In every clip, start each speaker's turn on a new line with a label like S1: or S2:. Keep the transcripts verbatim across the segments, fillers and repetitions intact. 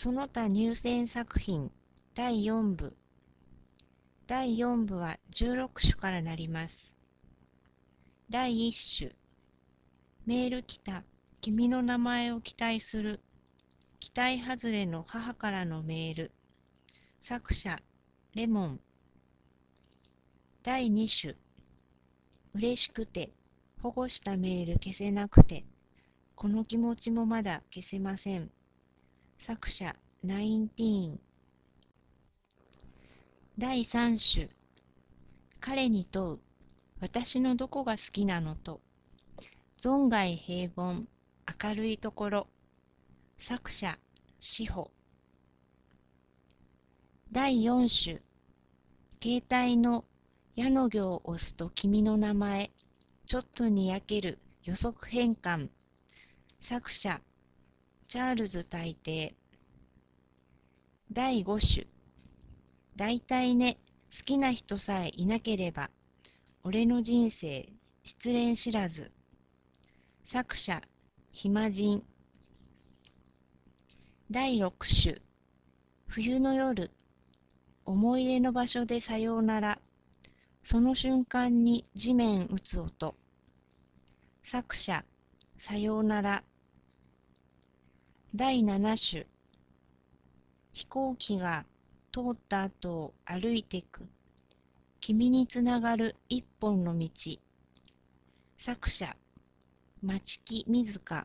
S1: その他入選作品だいよん部。だいよん部はじゅうろく種からなります。だいいち種。メール来た。君の名前を期待する。期待外れの母からのメール。作者、レモン。だいに種。嬉しくて、保護したメール消せなくて、この気持ちもまだ消せません。作者、ナインティーン。だいさん種。彼に問う。私のどこが好きなのと。存外平凡。明るいところ。作者、志保。だいよん種。携帯の矢の行を押すと君の名前。ちょっとにやける予測変換。作者、チャールズ大帝。だいご種。だいたいね、好きな人さえいなければ、俺の人生、失恋知らず。作者、暇人。だいろく種。冬の夜、思い出の場所でさようなら。その瞬間に地面打つ音。作者、さようなら。だいなな種。飛行機が通った後を歩いてく。君につながる一本の道。作者、町木水香。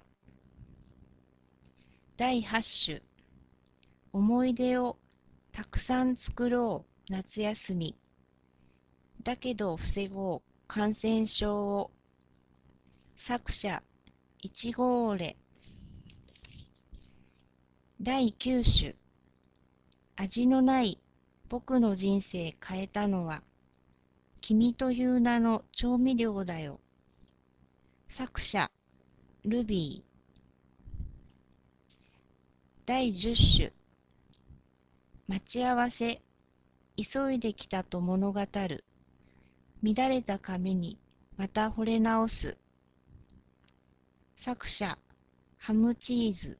S1: だいはち種。思い出をたくさん作ろう夏休み。だけど防ごう感染症を。作者、いちごオレ。だいきゅう種。味のない僕の人生変えたのは、君という名の調味料だよ。作者、ルビー。だいじゅっ種。待ち合わせ、急いできたと物語る。乱れた髪にまた惚れ直す。作者、ハムチーズ。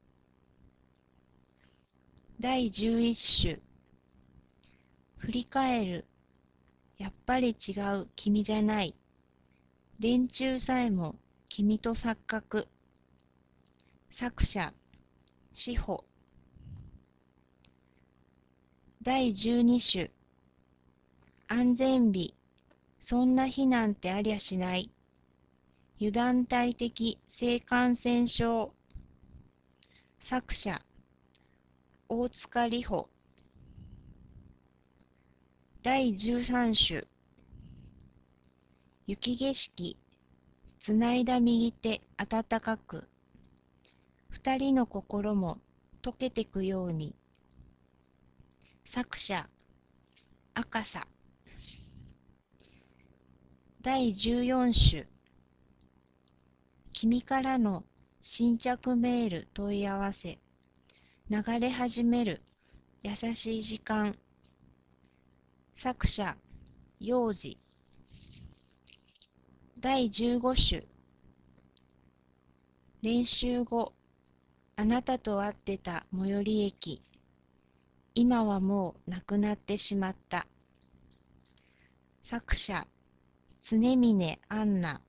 S1: だいじゅういち種。振り返る。やっぱり違う君じゃない。電柱さえも君と錯覚。作者、志保。だいじゅうに種。安全日。そんな日なんてありゃしない。油断大敵性感染症。作者、大塚里穂。だいじゅうさん種。雪景色。つないだ右手温かく。二人の心も溶けてくように。作者、赤さ。だいじゅうよん種。君からの新着メール問い合わせ。流れ始める優しい時間。作者、幼児。だいじゅうご種。練習後、あなたと会ってた最寄り駅。今はもうなくなってしまった。作者、常峰アンナ。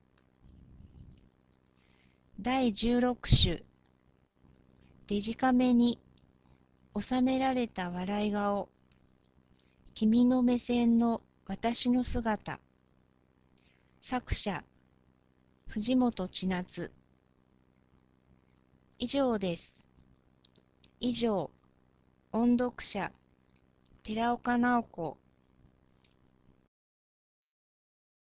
S1: だいじゅうろく種。デジカメに収められた笑い顔。君の目線の私の姿。作者、藤本千夏。以上です。以上、音読者、寺岡直子。